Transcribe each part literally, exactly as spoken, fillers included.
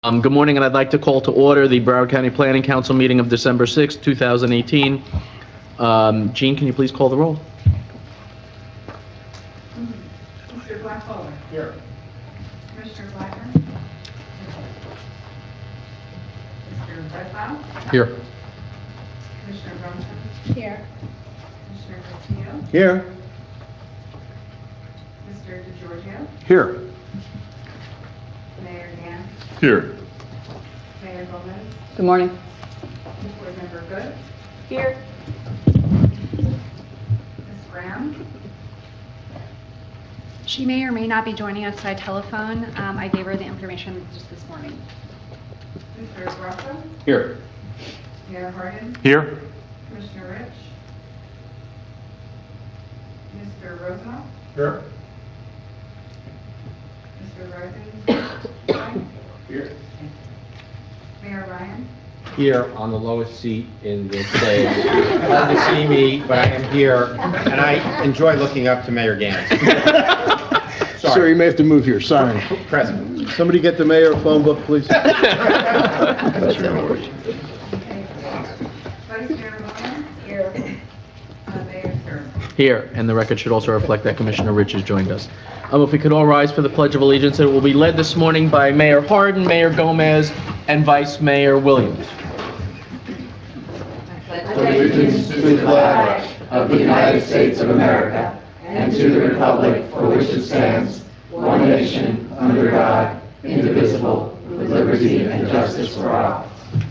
Um, good morning, and I'd like to call to order the Broward County Planning Council meeting of December sixth, two thousand eighteen. Um, Jean, can you please call the roll? Mister Blackwell. Here. Commissioner Blackmer. Mister Redbaugh. Here. Commissioner Brunson. Here. Commissioner Castillo. Here. Mister DeGiorgio. Here. Mayor Dan. Here. Mayor Gomez. Good morning. Board Member Good. Here. Miz Graham. She may or may not be joining us by telephone. Um, I gave her the information just this morning. Mister Russell. Here. Mayor Hardin. Here. Commissioner Rich. Mister Rosenau. Here. Mister Rosen. Here. Mayor Ryan. Here on the lowest seat in the stage. Hard to see me, but I am here, and I enjoy looking up to Mayor Gans. Sir, you Sorry, may have to move here. Sorry. Present. Somebody get the mayor a phone book, please. Vice Mayor Williams. Here. Uh, Mayor Stern. Here, and the record should also reflect that Commissioner Rich has joined us. Um, if we could all rise for the Pledge of Allegiance, it will be led this morning by Mayor Hardin, Mayor Gomez, and Vice Mayor Williams. Allegiance to the flag of the United States of America and to the republic for which it stands, one nation, under God, indivisible, with liberty and justice for all.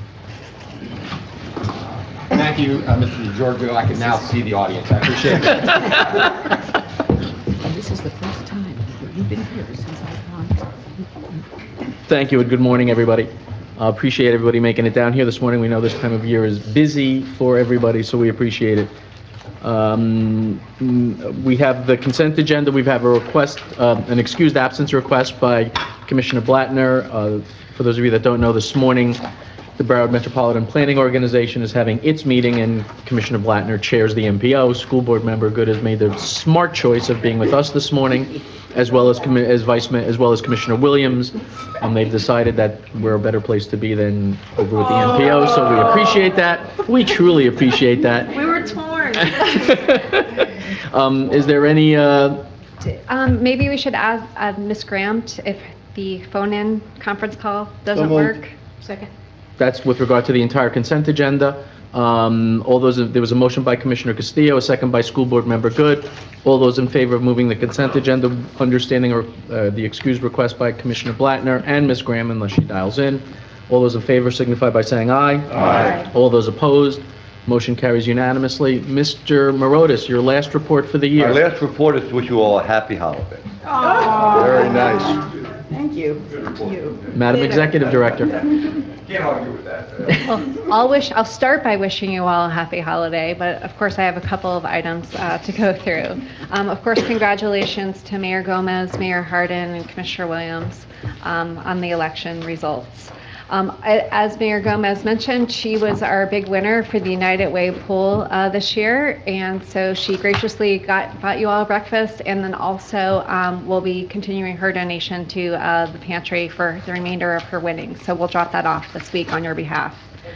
Thank you, uh, Mister DeGiorgio. I can now see the audience. I appreciate it. And this is the first time you've been here since I've gone. Thank you, and good morning, everybody. Uh, appreciate everybody making it down here this morning. We know this time of year is busy for everybody, so we appreciate it. Um, mm, we have the consent agenda. We have a request, uh, an excused absence request by Commissioner Blattner. Uh, for those of you that don't know, this morning, the Broward Metropolitan Planning Organization is having its meeting, and Commissioner Blattner chairs the M P O. School Board Member Good has made the smart choice of being with us this morning, as well as commi- as Vice Ma- as well as Commissioner Williams. Um, they've decided that we're a better place to be than over with the M P O, so we appreciate that. We truly appreciate that. We were torn. um, is there any? Uh, um, maybe we should add, add Miz Graham t- if the phone-in conference call doesn't So moved. work. Second. That's with regard to the entire consent agenda. Um, all those, there was a motion by Commissioner Castillo, a second by School Board Member Good. All those in favor of moving the consent agenda, understanding or, uh, the excused request by Commissioner Blattner and Miz Graham, unless she dials in. All those in favor signify by saying aye. Aye. All those opposed, motion carries unanimously. Mister Morotis, your last report for the year. My last report is to wish you all a happy holiday. Very nice. Thank you. You. Madam Executive Director. Can't argue with that. Well, I'll wish. I'll start by wishing you all a happy holiday, but of course I have a couple of items uh, to go through. Um, of course, congratulations to Mayor Gomez, Mayor Hardin, and Commissioner Williams um, on the election results. Um, I- as Mayor Gomez mentioned, she was our big winner for the United Way pool uh, this year, and so she graciously got bought you all breakfast, and then also um, will be continuing her donation to uh, the pantry for the remainder of her winnings. So we'll drop that off this week on your behalf.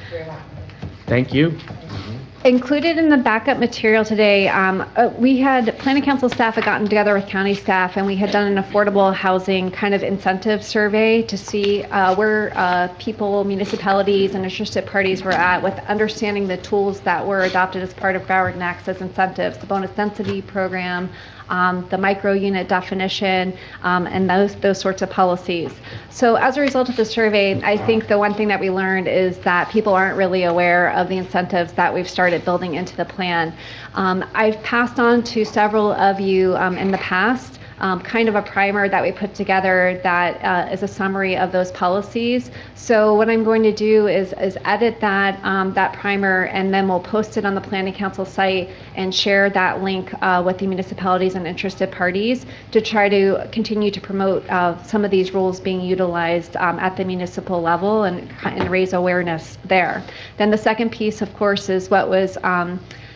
Thank you. Included in the backup material today, um, uh, we had planning council staff had gotten together with county staff, and we had done an affordable housing kind of incentive survey to see uh, where uh, people, municipalities, and interested parties were at with understanding the tools that were adopted as part of Broward Next as incentives, the bonus density program, um, the micro unit definition, um, and those those sorts of policies. So as a result of the survey, I think the one thing that we learned is that people aren't really aware of the incentives that we've started building into the plan. Um, I've passed on to several of you um, in the past Um, kind of a primer that we put together that uh, is a summary of those policies. So what I'm going to do is, is edit that um, that primer, and then we'll post it on the Planning Council site and share that link uh, with the municipalities and interested parties to try to continue to promote uh, some of these rules being utilized um, at the municipal level and, and raise awareness there. Then the second piece, of course, is what was um,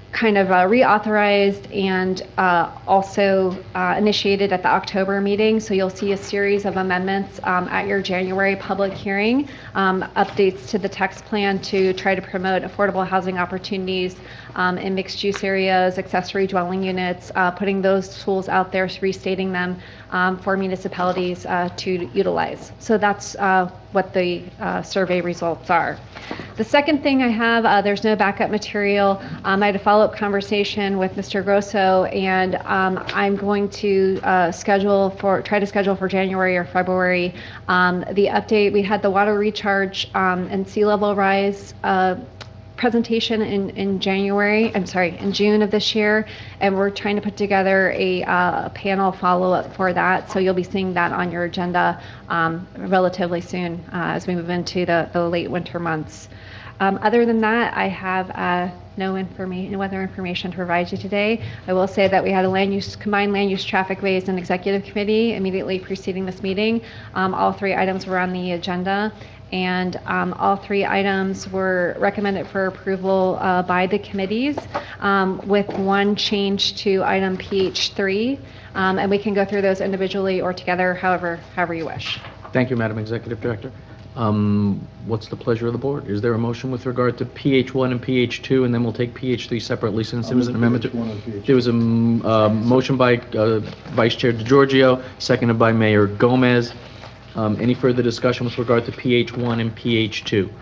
kind of uh, reauthorized and uh, also uh, initiated at the October meeting. So you'll see a series of amendments um, at your January public hearing, um, updates to the text plan to try to promote affordable housing opportunities um, in mixed-use areas, accessory dwelling units, uh, putting those tools out there, restating them um, for municipalities uh, to utilize. So that's uh, what the uh, survey results are. The second thing I have, uh, there's no backup material. Um, I had a follow-up conversation with Mister Grosso, and um, I'm going to uh, schedule for, try to schedule for January or February um, the update. We had the water recharge um, and sea level rise uh, presentation in, in January, I'm sorry, in June of this year, and we're trying to put together a uh, panel follow-up for that. So you'll be seeing that on your agenda um, relatively soon uh, as we move into the, the late winter months. Um, other than that, I have uh, no information, no other information to provide you today. I will say that we had a land use, combined land use traffic ways and executive committee immediately preceding this meeting. Um, all three items were on the agenda, and um, all three items were recommended for approval uh, by the committees, um, with one change to item P H three, um, and we can go through those individually or together, however, however you wish. Thank you, Madam Executive Director. Um, What's the pleasure of the board? Is there a motion with regard to P H one and P H two, and then we'll take P H three separately since there was an amendment to... There was a mm, uh, motion by uh, Vice Chair DeGiorgio, seconded by Mayor Gomez. Um, Any further discussion with regard to P H one and P H two?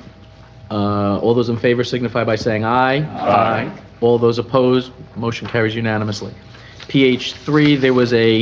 Uh, All those in favor signify by saying aye. Aye. All those opposed, motion carries unanimously. P H three, there was a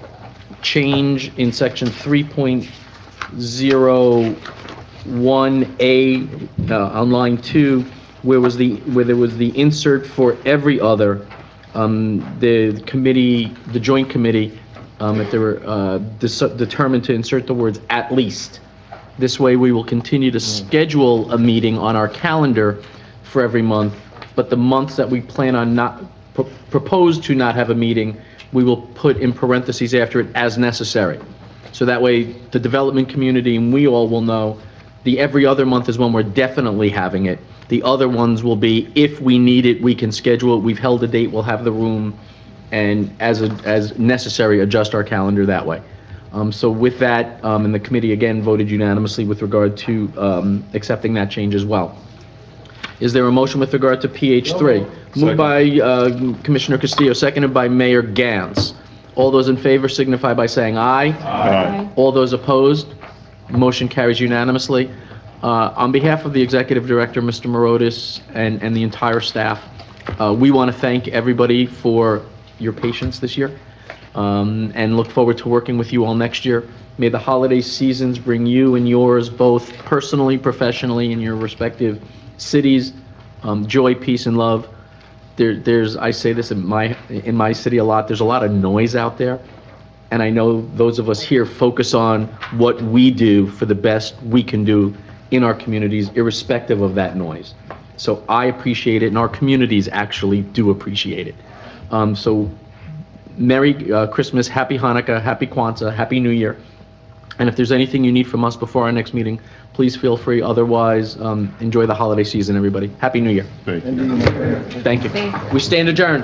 change in section three point zero one A uh, on line two, where was the where there was the insert for every other. Um, the committee, the joint committee, um, if they were uh, dis- determined to insert the words "at least." This way, we will continue to schedule a meeting on our calendar for every month, but the months that we plan on not pr- propose to not have a meeting, we will put in parentheses after it as necessary. So that way, the development community and we all will know the every other month is when we're definitely having it. The other ones will be, if we need it, we can schedule it. We've held a date, we'll have the room, and as, a, as necessary, adjust our calendar that way. Um, so with that, um, and the committee again voted unanimously with regard to um, accepting that change as well. Is there a motion with regard to P H three? Moved by uh, Commissioner Castillo, seconded by Mayor Gantz. All those in favor signify by saying aye. Aye. All those opposed, motion carries unanimously. Uh, On behalf of the Executive Director, Mister Morotis, and, and the entire staff, uh, we want to thank everybody for your patience this year, um, and look forward to working with you all next year. May the holiday seasons bring you and yours, both personally, professionally, in your respective cities, um, joy, peace, and love. There, there's, I say this in my, in my city a lot, there's a lot of noise out there. And I know those of us here focus on what we do for the best we can do in our communities, irrespective of that noise. So I appreciate it, and our communities actually do appreciate it. Um, so Merry uh, Christmas, Happy Hanukkah, Happy Kwanzaa, Happy New Year. And if there's anything you need from us before our next meeting, please feel free. Otherwise, um, enjoy the holiday season, everybody. Happy New Year. Thank you. Thank you. We stand adjourned.